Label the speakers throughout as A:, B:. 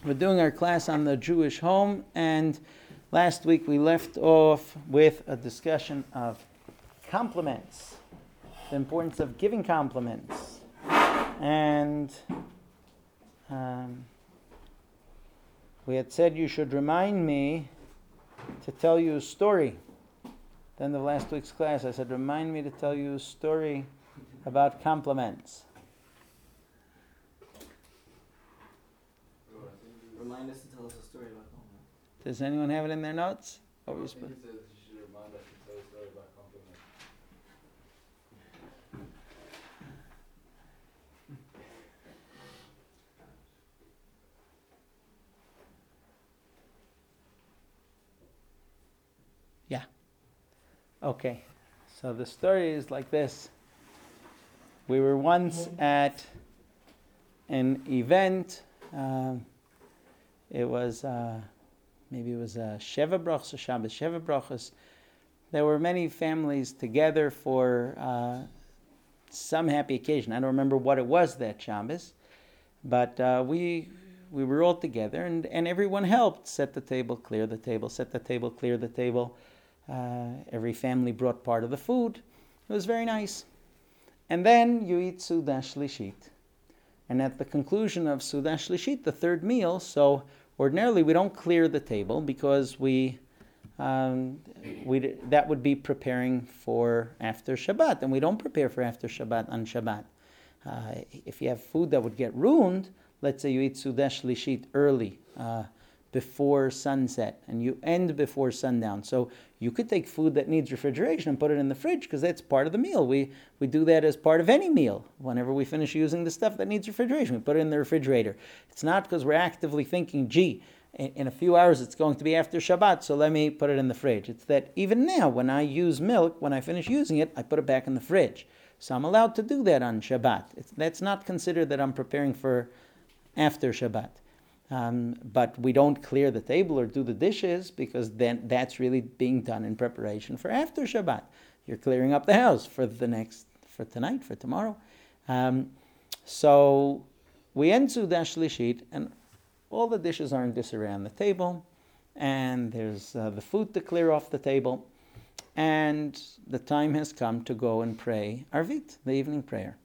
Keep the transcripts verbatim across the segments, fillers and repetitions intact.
A: We're doing our class on the Jewish home, and last week we left off with a discussion of compliments, the importance of giving compliments. And um, we had said you should remind me to tell you a story. At the end of last week's class, I said, remind me to tell you a story about compliments.
B: Remind us to tell us a story about compliments.
A: Does anyone have it in their notes?
C: What were you supposed to? It says you should remind us to tell a story about compliments.
A: Yeah. Okay. So the story is like this. We were once at an event. Um, it was, uh, maybe it was a Sheva Brachos, Shabbos Sheva Brachos. There were many families together for uh, some happy occasion. I don't remember what it was that Shabbos, but uh, we we were all together, and, and everyone helped set the table, clear the table, set the table, clear the table. Uh, every family brought part of the food. It was very nice. And then you eat Suda Shlishit. And at the conclusion of Suda Shlishit, the third meal, so ordinarily we don't clear the table because we um, we that would be preparing for after Shabbat, and we don't prepare for after Shabbat on Shabbat. Uh, if you have food that would get ruined, let's say you eat Suda Shlishit early, uh, before sunset, and you end before sundown. So you could take food that needs refrigeration and put it in the fridge because that's part of the meal. We we do that as part of any meal. Whenever we finish using the stuff that needs refrigeration, we put it in the refrigerator. It's not because we're actively thinking, gee, in, in a few hours it's going to be after Shabbat, so let me put it in the fridge. It's that even now, when I use milk, when I finish using it, I put it back in the fridge. So I'm allowed to do that on Shabbat. It's, that's not considered that I'm preparing for after Shabbat. Um, but we don't clear the table or do the dishes because then that's really being done in preparation for after Shabbat. You're clearing up the house for the next, for tonight, for tomorrow. Um, so we end Suda Shlishit, and all the dishes are in disarray on the table, and there's uh, the food to clear off the table, and the time has come to go and pray Arvit, the evening prayer.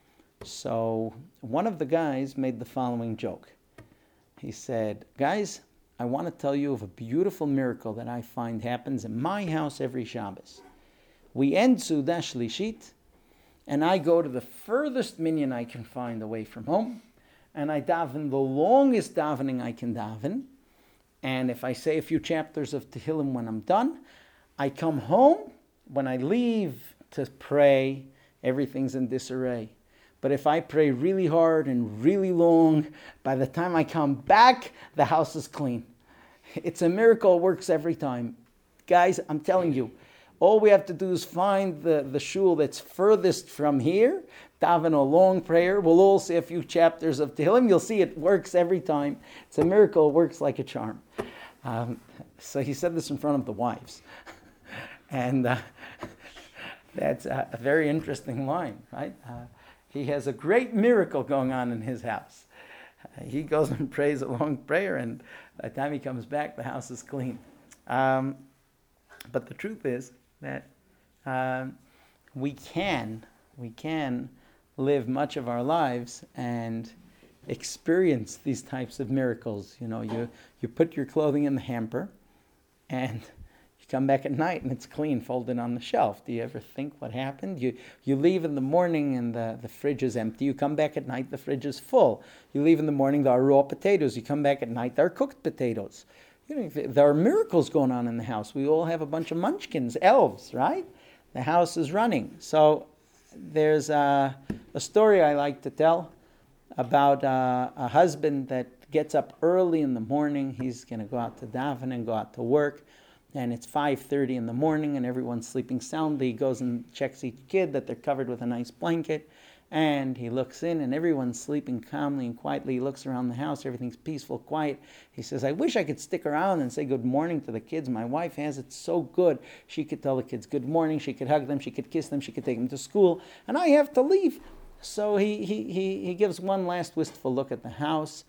A: So one of the guys made the following joke. He said, guys, I want to tell you of a beautiful miracle that I find happens in my house every Shabbos. We end Suda Shlishit, and I go to the furthest minyan I can find away from home, and I daven the longest davening I can daven, and if I say a few chapters of Tehillim when I'm done, I come home. When I leave to pray, everything's in disarray. But if I pray really hard and really long, by the time I come back, the house is clean. It's a miracle. It works every time. Guys, I'm telling you, all we have to do is find the, the shul that's furthest from here, daven a long prayer. We'll all say a few chapters of Tehillim. You'll see it works every time. It's a miracle. It works like a charm. Um, so he said this in front of the wives. and uh, that's a, a very interesting line, right? Uh, He has a great miracle going on in his house. Uh, he goes and prays a long prayer, and by the time he comes back, the house is clean. Um, but the truth is that um, we can, we can live much of our lives and experience these types of miracles. You know, you, you put your clothing in the hamper, and you come back at night and it's clean, folded on the shelf. Do you ever think what happened? You you leave in the morning and the, the fridge is empty. You come back at night, the fridge is full. You leave in the morning, there are raw potatoes. You come back at night, there are cooked potatoes. You know, there are miracles going on in the house. We all have a bunch of munchkins, elves, right? The house is running. So there's a, a story I like to tell about uh, a husband that gets up early in the morning. He's going to go out to daven and go out to work. And it's five thirty in the morning and everyone's sleeping soundly. He goes and checks each kid that they're covered with a nice blanket. And he looks in and everyone's sleeping calmly and quietly. He looks around the house. Everything's peaceful, quiet. He says, I wish I could stick around and say good morning to the kids. My wife has it so good. She could tell the kids good morning. She could hug them. She could kiss them. She could take them to school. And I have to leave. So he, he, he, he gives one last wistful look at the house.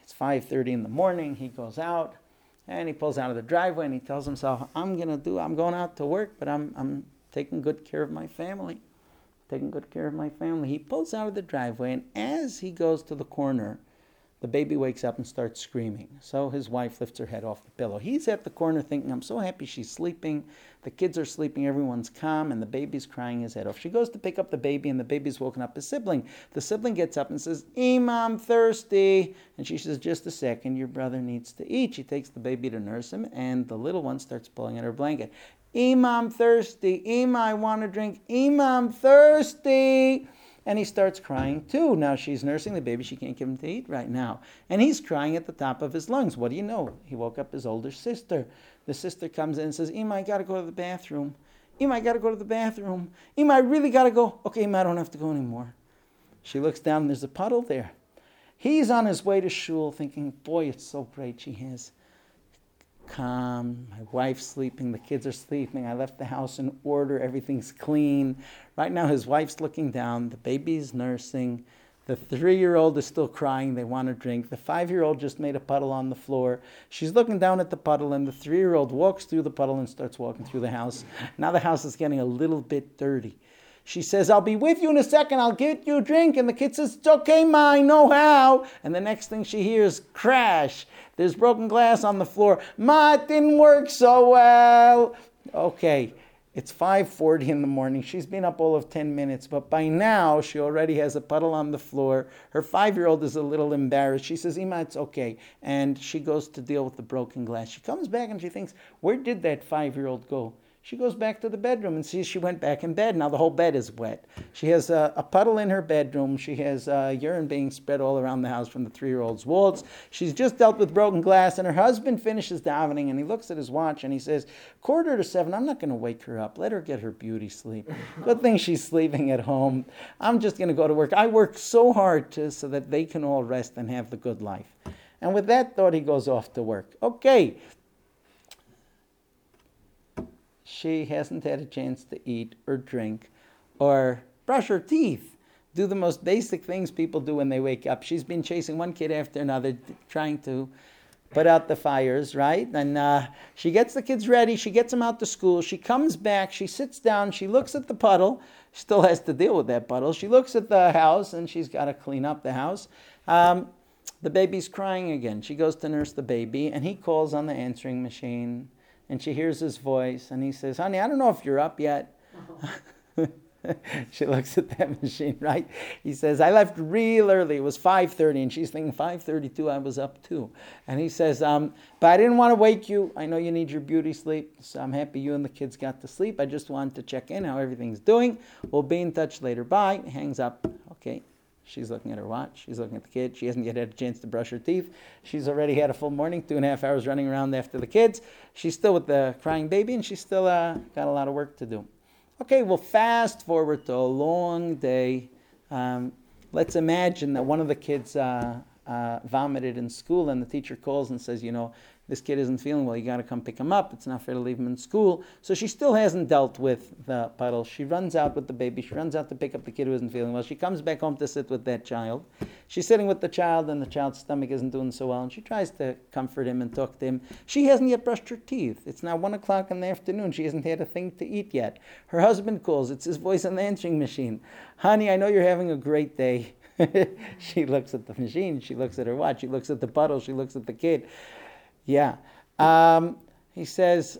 A: It's five thirty in the morning. He goes out and he pulls out of the driveway and he tells himself, I'm gonna do, I'm going out to work, but I'm I'm taking good care of my family. Taking good care of my family. He pulls out of the driveway, and as he goes to the corner, the baby wakes up and starts screaming. So his wife lifts her head off the pillow. He's at the corner thinking, I'm so happy she's sleeping. The kids are sleeping, everyone's calm, and the baby's crying his head off. She goes to pick up the baby, and the baby's woken up his sibling. The sibling gets up and says, Ima, I'm thirsty. And she says, just a second, your brother needs to eat. She takes the baby to nurse him, and the little one starts pulling at her blanket. Ima, I'm thirsty. Ima, I want to drink. Ima, I'm thirsty. And he starts crying too. Now she's nursing the baby. She can't give him to eat right now. And he's crying at the top of his lungs. What do you know? He woke up his older sister. The sister comes in and says, Ima, I got to go to the bathroom. Ima, I got to go to the bathroom. Ima, I really got to go. Okay, Ima, I don't have to go anymore. She looks down and there's a puddle there. He's on his way to shul thinking, boy, it's so great she has calm, my wife's sleeping, the kids are sleeping, I left the house in order, everything's clean. Right now his wife's looking down, the baby's nursing, the three-year-old is still crying, they want to drink, the five-year-old just made a puddle on the floor, she's looking down at the puddle, and the three-year-old walks through the puddle and starts walking through the house. Now the house is getting a little bit dirty. She says, I'll be with you in a second, I'll get you a drink. And the kid says, it's okay, Ma, I know how. And the next thing she hears, crash. There's broken glass on the floor. Ma, it didn't work so well. Okay, it's five forty in the morning. She's been up all of ten minutes, but by now she already has a puddle on the floor. Her five-year-old is a little embarrassed. She says, Ima, it's okay. And she goes to deal with the broken glass. She comes back and she thinks, where did that five-year-old go? She goes back to the bedroom and sees she went back in bed. Now the whole bed is wet. She has a, a puddle in her bedroom. She has uh, urine being spread all around the house from the three-year-old's walls. She's just dealt with broken glass, and her husband finishes davening, and he looks at his watch, and he says, quarter to seven, I'm not going to wake her up. Let her get her beauty sleep. Good thing she's sleeping at home. I'm just going to go to work. I work so hard to, so that they can all rest and have the good life. And with that thought, he goes off to work. Okay. She hasn't had a chance to eat or drink or brush her teeth, do the most basic things people do when they wake up. She's been chasing one kid after another, trying to put out the fires, right? And uh, she gets the kids ready. She gets them out to school. She comes back. She sits down. She looks at the puddle. She still has to deal with that puddle. She looks at the house, and she's got to clean up the house. Um, the baby's crying again. She goes to nurse the baby, and he calls on the answering machine. And she hears his voice, and he says, honey, I don't know if you're up yet. Uh-huh. She looks at that machine, right? He says, I left real early. It was five thirty, and she's thinking, five thirty-two, I was up too. And he says, um, but I didn't want to wake you. I know you need your beauty sleep, so I'm happy you and the kids got to sleep. I just wanted to check in how everything's doing. We'll be in touch later. Bye. Hangs up. Okay. She's looking at her watch. She's looking at the kid. She hasn't yet had a chance to brush her teeth. She's already had a full morning, two and a half hours running around after the kids. She's still with the crying baby, and she's still uh, got a lot of work to do. Okay, we'll fast forward to a long day. Um, let's imagine that one of the kids uh, uh, vomited in school, and the teacher calls and says, you know, this kid isn't feeling well, you got to come pick him up. It's not fair to leave him in school. So she still hasn't dealt with the puddle. She runs out with the baby. She runs out to pick up the kid who isn't feeling well. She comes back home to sit with that child. She's sitting with the child, and the child's stomach isn't doing so well, and she tries to comfort him and talk to him. She hasn't yet brushed her teeth. It's now one o'clock in the afternoon. She hasn't had a thing to eat yet. Her husband calls. It's his voice on the answering machine. Honey, I know you're having a great day. She looks at the machine. She looks at her watch. She looks at the puddle. She looks at the kid. Yeah. Um, he says,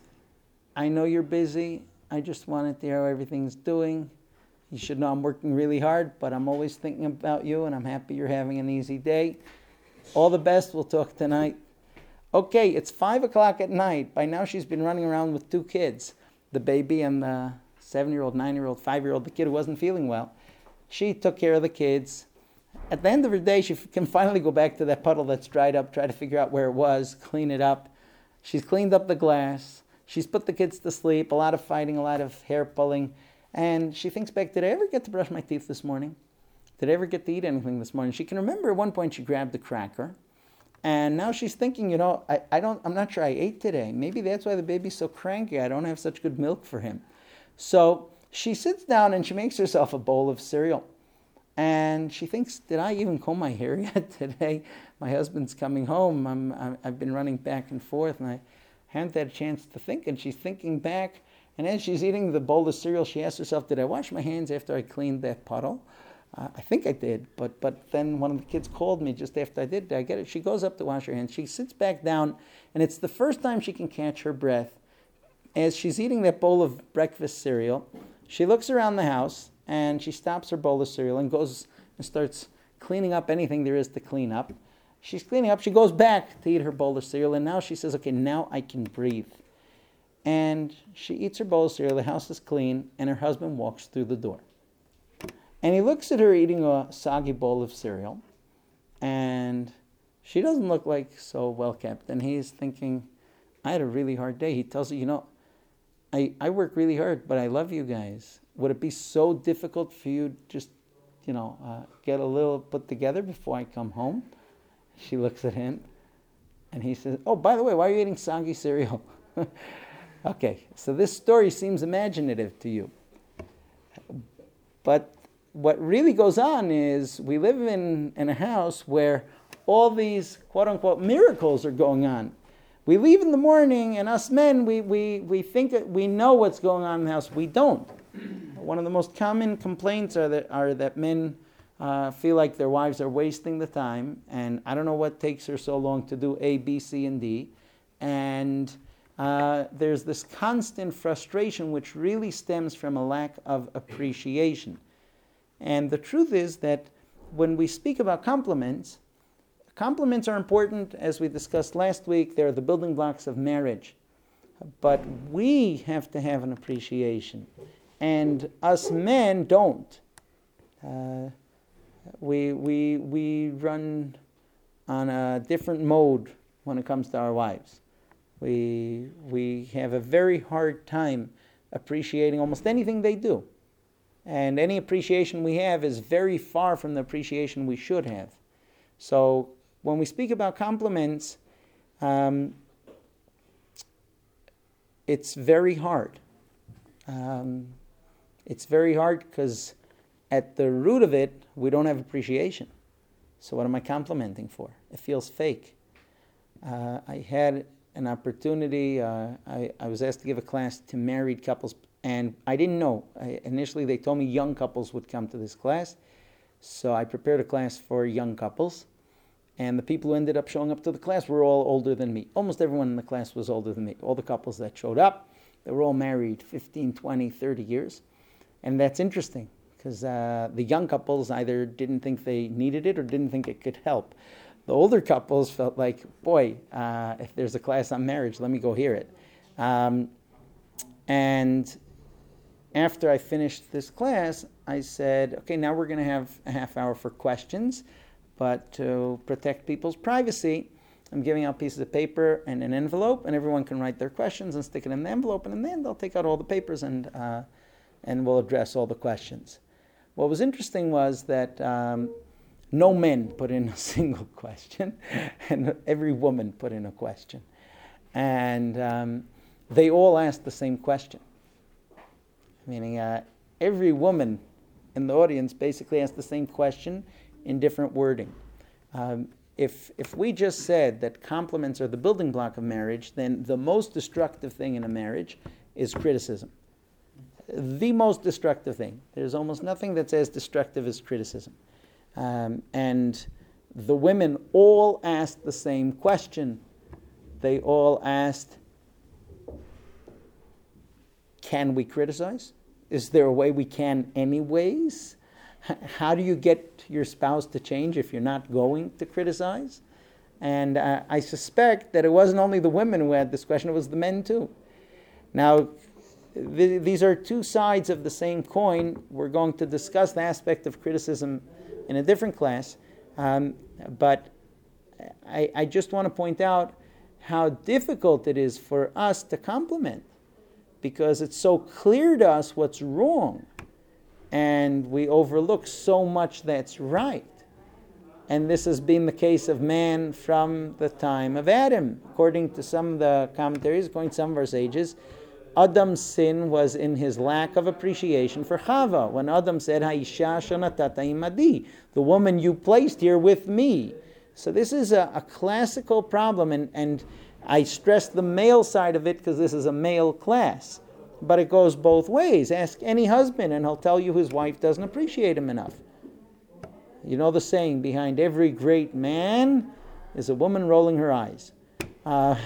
A: I know you're busy. I just wanted to hear how everything's doing. You should know I'm working really hard, but I'm always thinking about you, and I'm happy you're having an easy day. All the best. We'll talk tonight. Okay, it's five o'clock at night. By now she's been running around with two kids, the baby and the seven-year-old, nine-year-old, five-year-old, the kid who wasn't feeling well. She took care of the kids. At the end of her day, she can finally go back to that puddle that's dried up, try to figure out where it was, clean it up. She's cleaned up the glass. She's put the kids to sleep, a lot of fighting, a lot of hair pulling. And she thinks back, did I ever get to brush my teeth this morning? Did I ever get to eat anything this morning? She can remember at one point she grabbed a cracker. And now she's thinking, you know, I, I don't, I'm not sure I ate today. Maybe that's why the baby's so cranky. I don't have such good milk for him. So she sits down and she makes herself a bowl of cereal. And she thinks, did I even comb my hair yet today? My husband's coming home. I'm, I'm, I've been running back and forth, and I haven't had a chance to think. And she's thinking back, and as she's eating the bowl of cereal, she asks herself, did I wash my hands after I cleaned that puddle? Uh, I think I did, but but then one of the kids called me just after I did. Did I get it? She goes up to wash her hands. She sits back down, and it's the first time she can catch her breath. As she's eating that bowl of breakfast cereal, she looks around the house, and she stops her bowl of cereal and goes and starts cleaning up anything there is to clean up. She's cleaning up. She goes back to eat her bowl of cereal, and now she says, okay, now I can breathe. And she eats her bowl of cereal. The house is clean, and her husband walks through the door. And he looks at her eating a soggy bowl of cereal, and she doesn't look like so well kept. And he's thinking, I had a really hard day. He tells her, you know, I, I work really hard, but I love you guys. Would it be so difficult for you just, you know, uh, get a little put together before I come home? She looks at him, and he says, oh, by the way, why are you eating soggy cereal? Okay, so this story seems imaginative to you. But what really goes on is we live in, in a house where all these quote-unquote miracles are going on. We leave in the morning, and us men, we, we, we think that we know what's going on in the house. We don't. One of the most common complaints are that, are that men uh, feel like their wives are wasting the time, and I don't know what takes her so long to do A, B, C, and D. And uh, there's this constant frustration which really stems from a lack of appreciation. And the truth is that when we speak about compliments, compliments are important, as we discussed last week. They're the building blocks of marriage. But we have to have an appreciation. And us men don't. Uh, we, we, we run on a different mode when it comes to our wives. We, we have a very hard time appreciating almost anything they do. And any appreciation we have is very far from the appreciation we should have. So when we speak about compliments, um, it's very hard. Um, it's very hard because at the root of it, we don't have appreciation. So what am I complimenting for? It feels fake. Uh, I had an opportunity, uh, I, I was asked to give a class to married couples, and I didn't know. I, initially, they told me young couples would come to this class. So I prepared a class for young couples. And the people who ended up showing up to the class were all older than me. Almost everyone in the class was older than me. All the couples that showed up, they were all married fifteen, twenty, thirty years. And that's interesting, because uh, the young couples either didn't think they needed it or didn't think it could help. The older couples felt like, boy, uh, if there's a class on marriage, let me go hear it. Um, and after I finished this class, I said, okay, now we're going to have a half hour for questions. But to protect people's privacy, I'm giving out pieces of paper and an envelope, and everyone can write their questions and stick it in the envelope, and then they'll take out all the papers and uh, and we'll address all the questions. What was interesting was that um, no men put in a single question, and every woman put in a question. And um, they all asked the same question. Meaning uh, every woman in the audience basically asked the same question in different wording. Um, if if we just said that compliments are the building block of marriage, then the most destructive thing in a marriage is criticism. The most destructive thing. There's almost nothing that's as destructive as criticism. Um, and the women all asked the same question. They all asked, can we criticize? Is there a way we can anyways? How do you get your spouse to change if you're not going to criticize? And uh, I suspect that it wasn't only the women who had this question, it was the men too. Now, th- these are two sides of the same coin. We're going to discuss the aspect of criticism in a different class. Um, but I, I just want to point out how difficult it is for us to compliment, because it's so clear to us what's wrong. And we overlook so much that's right. And this has been the case of man from the time of Adam. According to some of the commentaries, according to some of our sages, Adam's sin was in his lack of appreciation for Chava. When Adam said, Ha'isha shanatata imadi, the woman you placed here with me. So this is a, a classical problem, and, and I stress the male side of it because this is a male class. But it goes both ways. Ask any husband and he'll tell you his wife doesn't appreciate him enough. You know the saying, behind every great man is a woman rolling her eyes. Uh,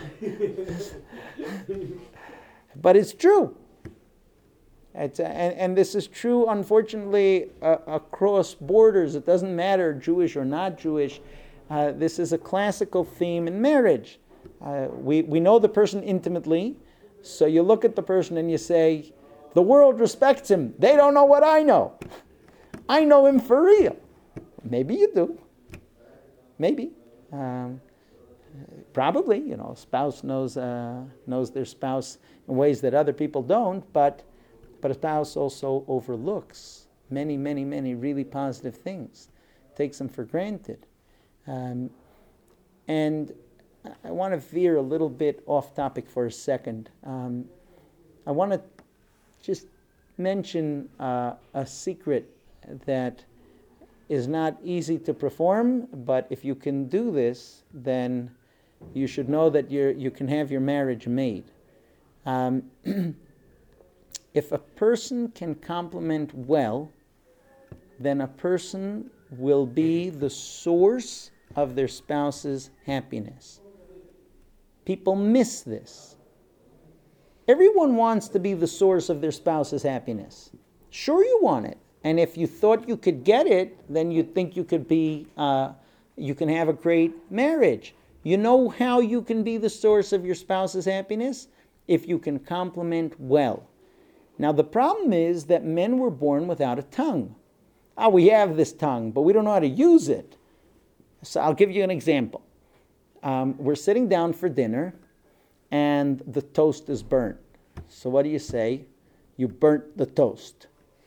A: but it's true. It's, and, and this is true, unfortunately, uh, across borders. It doesn't matter Jewish or not Jewish. Uh, this is a classical theme in marriage. Uh, we, we know the person intimately, so you look at the person and you say, the world respects him. They don't know what I know. I know him for real. Maybe you do. Maybe. Um, probably, you know, a spouse knows uh, knows their spouse in ways that other people don't, but but a spouse also overlooks many, many, many really positive things, takes them for granted. Um, and I want to veer a little bit off topic for a second. Um, I want to just mention uh, a secret that is not easy to perform, but if you can do this, then you should know that you you can have your marriage made. Um, if a person can compliment well, then a person will be the source of their spouse's happiness. People miss this. Everyone wants to be the source of their spouse's happiness. Sure, you want it. And if you thought you could get it, then you'd think you could be, uh, you can have a great marriage. You know how you can be the source of your spouse's happiness? If you can compliment well. Now the problem is that men were born without a tongue. Ah, we have this tongue, but we don't know how to use it. So I'll give you an example. Um, we're sitting down for dinner, and the toast is burnt. So what do you say? You burnt the toast.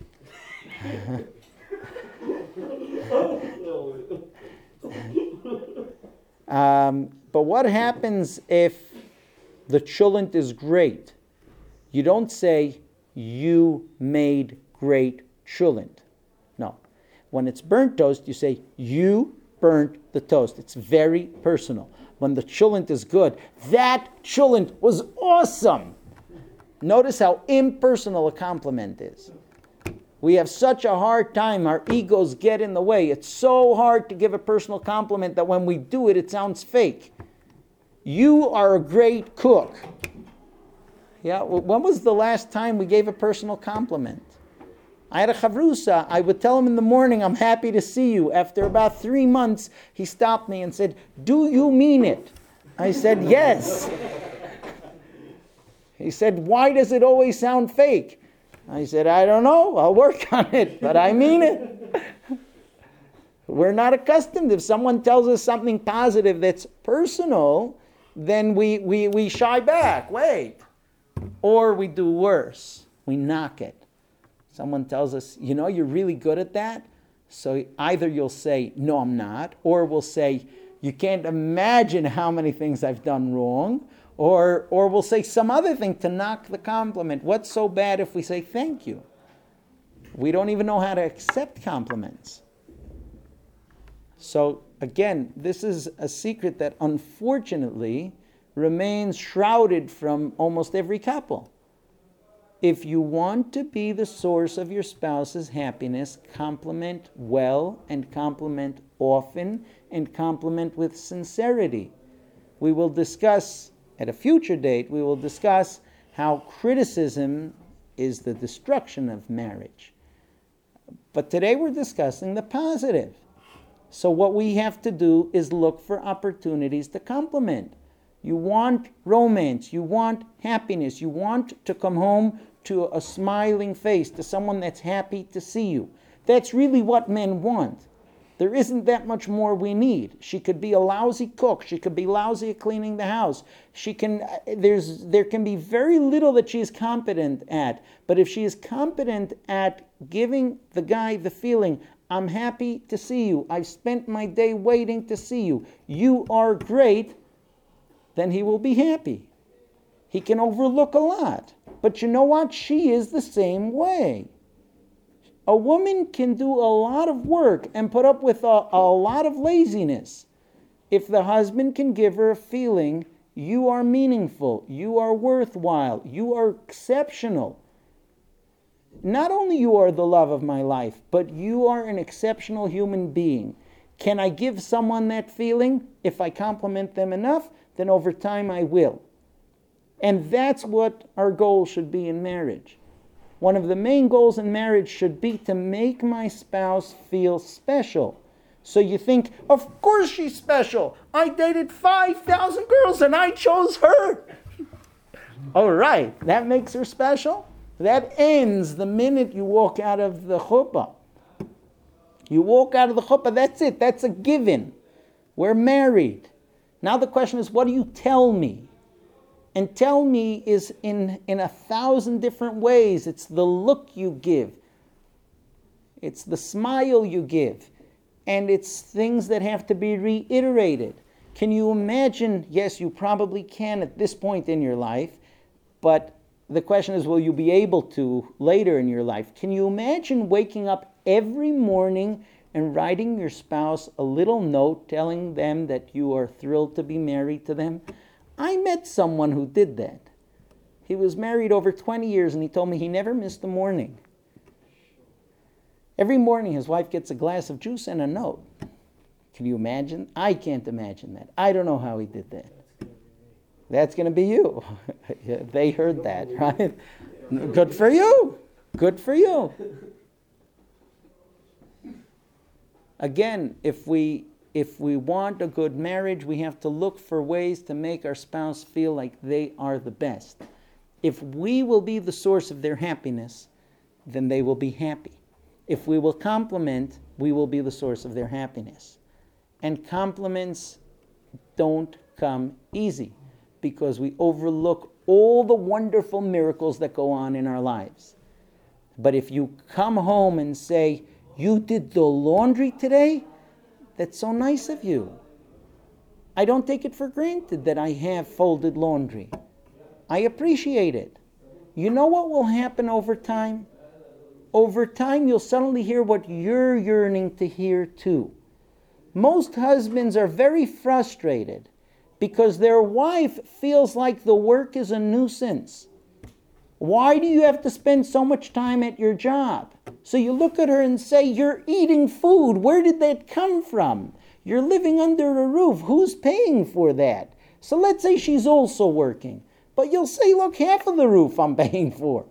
A: um, but what happens if the cholent is great? You don't say, you made great cholent. No. When it's burnt toast, you say, you burnt the toast. It's very personal. When the cholent is good, that cholent was awesome. Notice how impersonal a compliment is. We have such a hard time, our egos get in the way. It's so hard to give a personal compliment that when we do it, it sounds fake. You are a great cook. Yeah, when was the last time we gave a personal compliment? I had a chavrusa. I would tell him in the morning, I'm happy to see you. After about three months, he stopped me and said, do you mean it? I said, yes. He said, why does it always sound fake? I said, I don't know. I'll work on it, but I mean it. We're not accustomed. If someone tells us something positive that's personal, then we, we, we shy back. Wait. Or we do worse. We knock it. Someone tells us, you know, you're really good at that. So either you'll say, no, I'm not. Or we'll say, you can't imagine how many things I've done wrong. Or or we'll say some other thing to knock the compliment. What's so bad if we say thank you? We don't even know how to accept compliments. So again, this is a secret that unfortunately remains shrouded from almost every couple. If you want to be the source of your spouse's happiness, compliment well and compliment often and compliment with sincerity. We will discuss at a future date, we will discuss how criticism is the destruction of marriage. But today we're discussing the positive. So what we have to do is look for opportunities to compliment. You want romance, you want happiness, you want to come home to a smiling face, to someone that's happy to see you. That's really what men want. There isn't that much more we need. She could be a lousy cook. She could be lousy at cleaning the house. She can. There's there can be very little that she is competent at. But if she is competent at giving the guy the feeling, I'm happy to see you. I've spent my day waiting to see you. You are great. Then he will be happy. He can overlook a lot. But you know what? She is the same way. A woman can do a lot of work and put up with a, a lot of laziness if the husband can give her a feeling, you are meaningful, you are worthwhile, you are exceptional. Not only you are the love of my life, but you are an exceptional human being. Can I give someone that feeling? If I compliment them enough, then over time I will. And that's what our goal should be in marriage. One of the main goals in marriage should be to make my spouse feel special. So you think, of course she's special. I dated five thousand girls and I chose her. All right, that makes her special? That ends the minute you walk out of the chuppah. You walk out of the chuppah, that's it. That's a given. We're married. Now the question is, what do you tell me? And tell me is in, in a thousand different ways. It's the look you give. It's the smile you give. And it's things that have to be reiterated. Can you imagine? Yes, you probably can at this point in your life. But the question is, will you be able to later in your life? Can you imagine waking up every morning and writing your spouse a little note telling them that you are thrilled to be married to them? I met someone who did that. He was married over twenty years and he told me he never missed a morning. Every morning his wife gets a glass of juice and a note. Can you imagine? I can't imagine that. I don't know how he did that. That's going to be you. They heard that, right? Good for you. Good for you. Again, if we if we want a good marriage, we have to look for ways to make our spouse feel like they are the best. If we will be the source of their happiness, then they will be happy. If we will compliment, we will be the source of their happiness. And compliments don't come easy because we overlook all the wonderful miracles that go on in our lives. But if you come home and say, you did the laundry today? That's so nice of you. I don't take it for granted that I have folded laundry. I appreciate it. You know what will happen over time? Over time, you'll suddenly hear what you're yearning to hear too. Most husbands are very frustrated because their wife feels like the work is a nuisance. Why do you have to spend so much time at your job? So you look at her and say, you're eating food. Where did that come from? You're living under a roof. Who's paying for that? So let's say she's also working. But you'll say, look, half of the roof I'm paying for.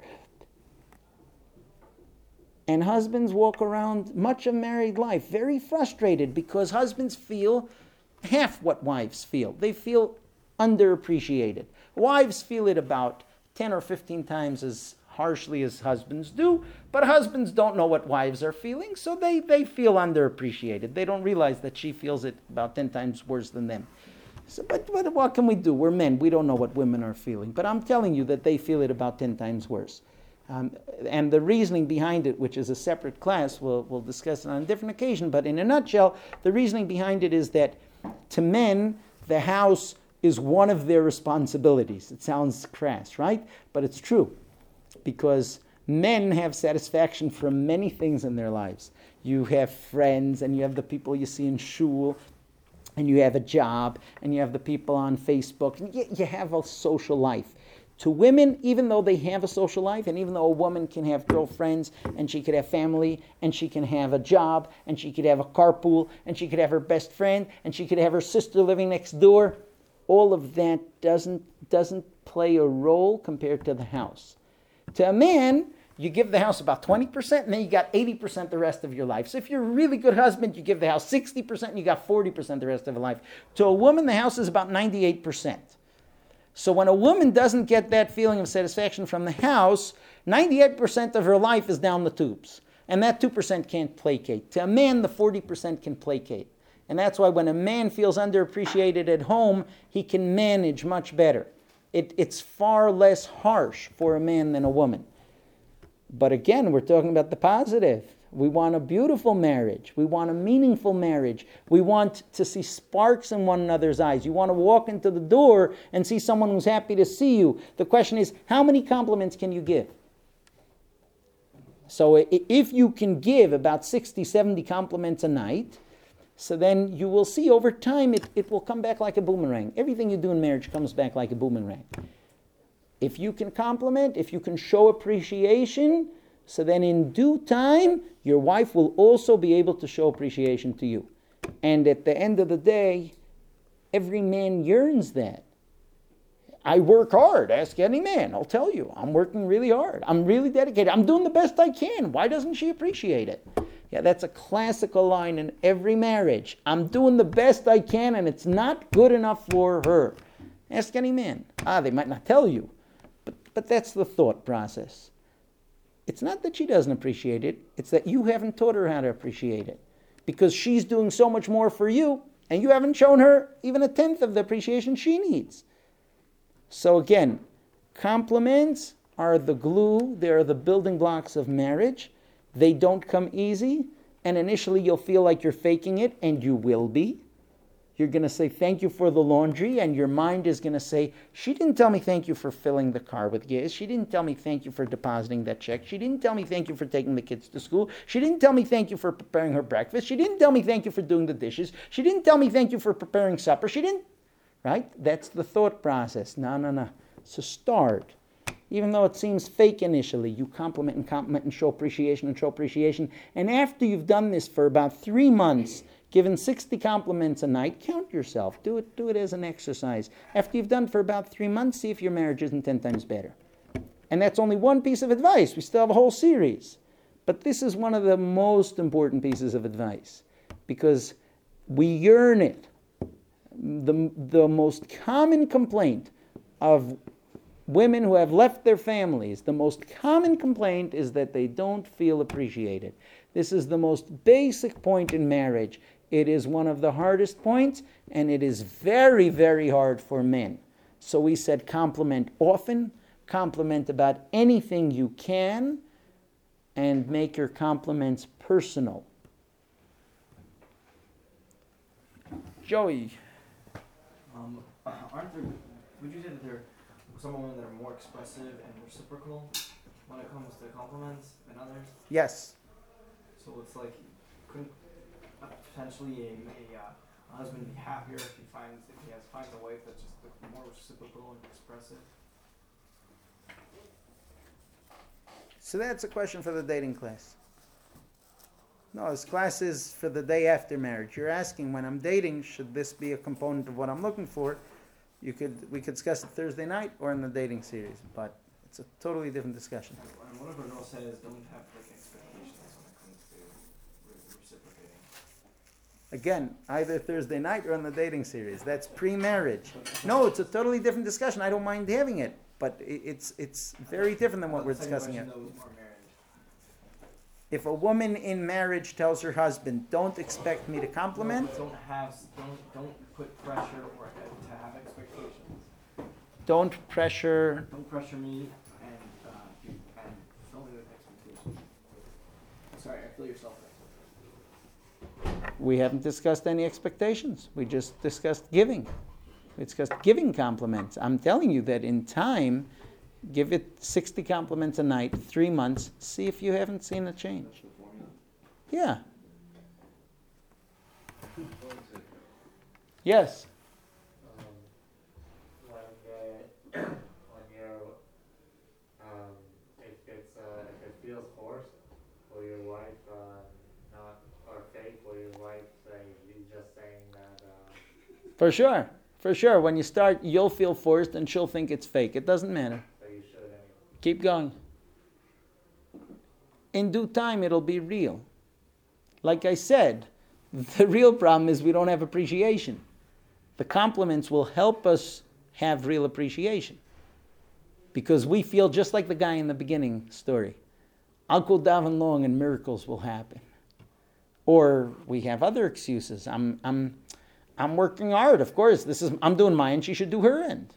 A: And husbands walk around much of married life very frustrated because husbands feel half what wives feel. They feel underappreciated. Wives feel it about ten or fifteen times as harshly as husbands do, but husbands don't know what wives are feeling, so they, they feel underappreciated. They don't realize that she feels it about ten times worse than them. So, but, but what can we do? We're men. We don't know what women are feeling. But I'm telling you that they feel it about ten times worse. Um, and the reasoning behind it, which is a separate class, we'll, we'll discuss it on a different occasion, but in a nutshell, the reasoning behind it is that to men, the house is one of their responsibilities. It sounds crass, right? But it's true. Because men have satisfaction from many things in their lives. You have friends, and you have the people you see in shul, and you have a job, and you have the people on Facebook, and you, you have a social life. To women, even though they have a social life, and even though a woman can have girlfriends, and she could have family, and she can have a job, and she could have a carpool, and she could have her best friend, and she could have her sister living next door, all of that doesn't, doesn't play a role compared to the house. To a man, you give the house about twenty percent, and then you got eighty percent the rest of your life. So if you're a really good husband, you give the house sixty percent, and you got forty percent the rest of your life. To a woman, the house is about ninety-eight percent. So when a woman doesn't get that feeling of satisfaction from the house, ninety-eight percent of her life is down the tubes. And that two percent can't placate. To a man, the forty percent can placate. And that's why when a man feels underappreciated at home, he can manage much better. It, it's far less harsh for a man than a woman. But again, we're talking about the positive. We want a beautiful marriage. We want a meaningful marriage. We want to see sparks in one another's eyes. You want to walk into the door and see someone who's happy to see you. The question is, how many compliments can you give? So if you can give about sixty, seventy compliments a night, so then you will see over time it, it will come back like a boomerang. Everything you do in marriage comes back like a boomerang. If you can compliment, if you can show appreciation, so then in due time, your wife will also be able to show appreciation to you. And at the end of the day, every man yearns that. I work hard. Ask any man. I'll tell you. I'm working really hard. I'm really dedicated. I'm doing the best I can. Why doesn't she appreciate it? Yeah, that's a classical line in every marriage. I'm doing the best I can and it's not good enough for her. Ask any man. Ah, they might not tell you. But, but that's the thought process. It's not that she doesn't appreciate it. It's that you haven't taught her how to appreciate it. Because she's doing so much more for you and you haven't shown her even a tenth of the appreciation she needs. So again, compliments are the glue. They are the building blocks of marriage. They don't come easy. And initially you'll feel like you're faking it, and you will be. You're going to say thank you for the laundry, and your mind is going to say, she didn't tell me thank you for filling the car with gas. She didn't tell me thank you for depositing that check. She didn't tell me thank you for taking the kids to school. She didn't tell me thank you for preparing her breakfast. She didn't tell me thank you for doing the dishes. She didn't tell me thank you for preparing supper. She didn't. Right? That's the thought process. No, no, no. It's a start. Even though it seems fake initially, you compliment and compliment and show appreciation and show appreciation. And after you've done this for about three months, given sixty compliments a night, count yourself. Do it, do it as an exercise. After you've done it for about three months, see if your marriage isn't ten times better. And that's only one piece of advice. We still have a whole series. But this is one of the most important pieces of advice, because we yearn it. The, the most common complaint of women who have left their families, the most common complaint is that they don't feel appreciated. This is the most basic point in marriage. It is one of the hardest points, and it is very, very hard for men. So we said compliment often, compliment about anything you can, and make your compliments personal. Joey.
B: Um, aren't there, would you say that there are some women that are more expressive and reciprocal when it comes to compliments than others?
A: Yes.
B: So it's like, couldn't uh, potentially a, a, uh, a husband be happier if he finds if he has finds a wife that's just like, more reciprocal and expressive?
A: So that's a question for the dating class. No, this class is for the day after marriage. You're asking, when I'm dating, should this be a component of what I'm looking for? You could we could discuss it Thursday night or in the dating series, but it's a totally different discussion.
B: And one of our girls says don't have like expectations when it comes to re- reciprocating.
A: Again, either Thursday night or in the dating series. That's pre-marriage. No, it's a totally different discussion. I don't mind having it, but it, it's it's very different than what we're discussing here. If a woman in marriage tells her husband, don't expect me to compliment.
B: No, don't have, don't, don't put pressure or uh, to have expectations.
A: Don't pressure.
B: Don't pressure me and, uh, do, and fill me with expectations. Sorry, I feel yourself there.
A: We haven't discussed any expectations. We just discussed giving. We discussed giving compliments. I'm telling you that in time, give it sixty compliments a night, three months, see if you haven't seen a change. Yeah. Yes.
D: Um, when, uh, when you're, um, if it's, uh, if it feels forced, will your wife, uh, not, or fake, will your wife say, you just saying that, uh...
A: For sure. For sure. When you start, you'll feel forced and she'll think it's fake. It doesn't matter. Keep going. In due time, it'll be real. Like I said, the real problem is we don't have appreciation. The compliments will help us have real appreciation. Because we feel just like the guy in the beginning story. I'll go daven long and miracles will happen. Or we have other excuses. I'm, I'm, I'm working hard. Of course, this is I'm doing my end. She should do her end.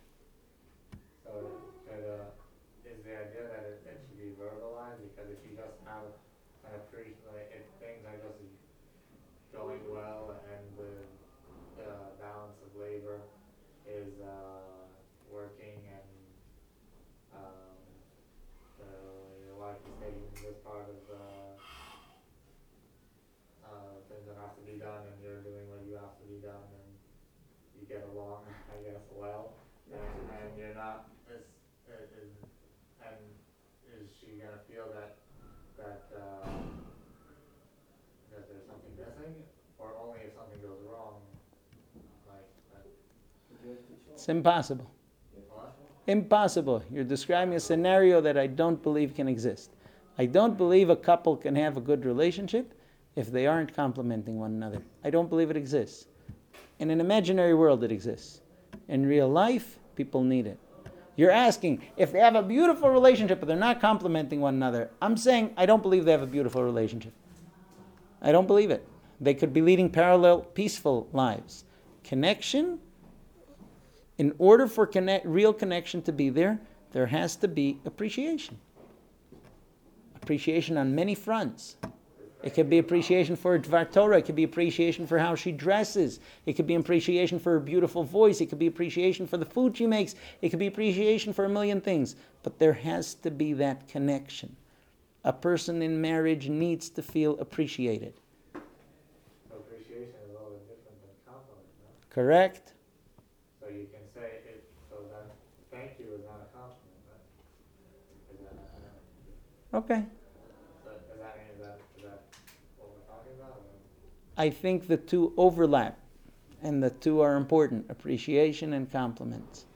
D: you get along, I guess, well, and, and you're not, is, is, and is she gonna feel that, that, uh, that there's something missing, or only if something goes wrong, like, that,
A: It's impossible.
D: what?
A: Impossible. You're describing a scenario that I don't believe can exist. I don't believe a couple can have a good relationship if they aren't complementing one another. I don't believe it exists. In an imaginary world, it exists. In real life, people need it. You're asking if they have a beautiful relationship but they're not complementing one another. I'm saying I don't believe they have a beautiful relationship. I don't believe it. They could be leading parallel, peaceful lives. Connection, in order for connect, real connection to be there, there has to be appreciation. Appreciation on many fronts. It could be appreciation for Dvar Torah. It could be appreciation for how she dresses. It could be appreciation for her beautiful voice. It could be appreciation for the food she makes. It could be appreciation for a million things. But there has to be that connection. A person in marriage needs to feel appreciated.
D: Appreciation is a little bit different than compliment, no?
A: Correct?
D: So you can say it, so then, thank you is not a compliment, right? Is that, uh,
A: Okay.
D: so does that mean, is that, is that what we're talking about, or?
A: I think the two overlap, and the two are important, appreciation and compliments.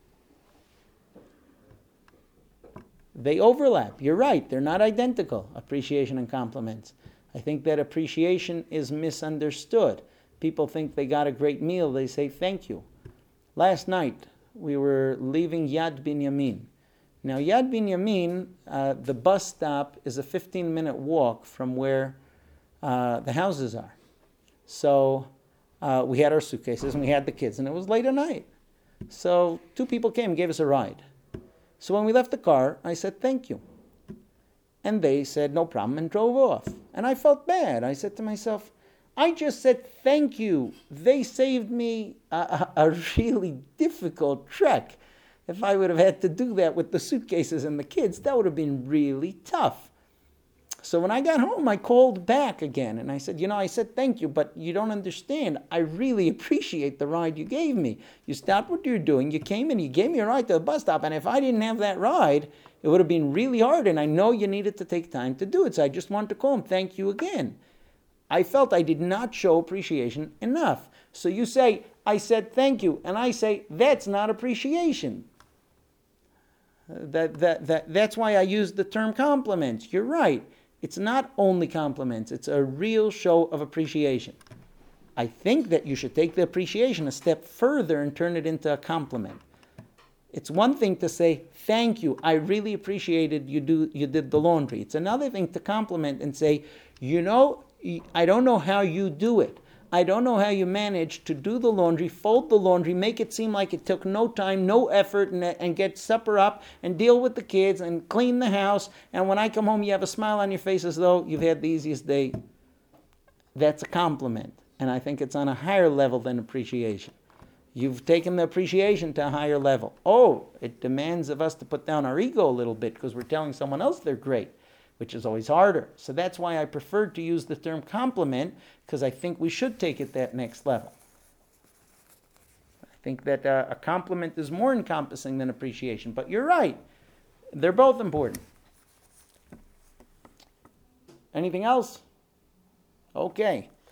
A: They overlap. You're right. They're not identical, appreciation and compliments. I think that appreciation is misunderstood. People think they got a great meal. They say thank you. Last night, we were leaving Yad Binyamin. Now, Yad Binyamin, uh, the bus stop is a fifteen-minute walk from where uh, the houses are. So uh, we had our suitcases and we had the kids, and it was late at night. So two people came and gave us a ride. So when we left the car, I said, thank you. And they said, no problem, and drove off. And I felt bad. I said to myself, I just said thank you. They saved me a, a, a really difficult trek. If I would have had to do that with the suitcases and the kids, that would have been really tough. So when I got home, I called back again. And I said, you know, I said thank you, but you don't understand. I really appreciate the ride you gave me. You stopped what you're doing. You came and you gave me a ride to the bus stop. And if I didn't have that ride, it would have been really hard. And I know you needed to take time to do it. So I just wanted to call and thank you again. I felt I did not show appreciation enough. So you say, I said thank you. And I say, that's not appreciation. That, that, that, that's why I use the term compliments. You're right. It's not only compliments. It's a real show of appreciation. I think that you should take the appreciation a step further and turn it into a compliment. It's one thing to say, thank you, I really appreciated you do you did the laundry. It's another thing to compliment and say, you know, I don't know how you do it. I don't know how you manage to do the laundry, fold the laundry, make it seem like it took no time, no effort, and, and get supper up and deal with the kids and clean the house. And when I come home, you have a smile on your face as though you've had the easiest day. That's a compliment. And I think it's on a higher level than appreciation. You've taken the appreciation to a higher level. Oh, it demands of us to put down our ego a little bit because we're telling someone else they're great, which is always harder. So that's why I prefer to use the term compliment, because I think we should take it that next level. I think that uh, a compliment is more encompassing than appreciation. But you're right. They're both important. Anything else? Okay.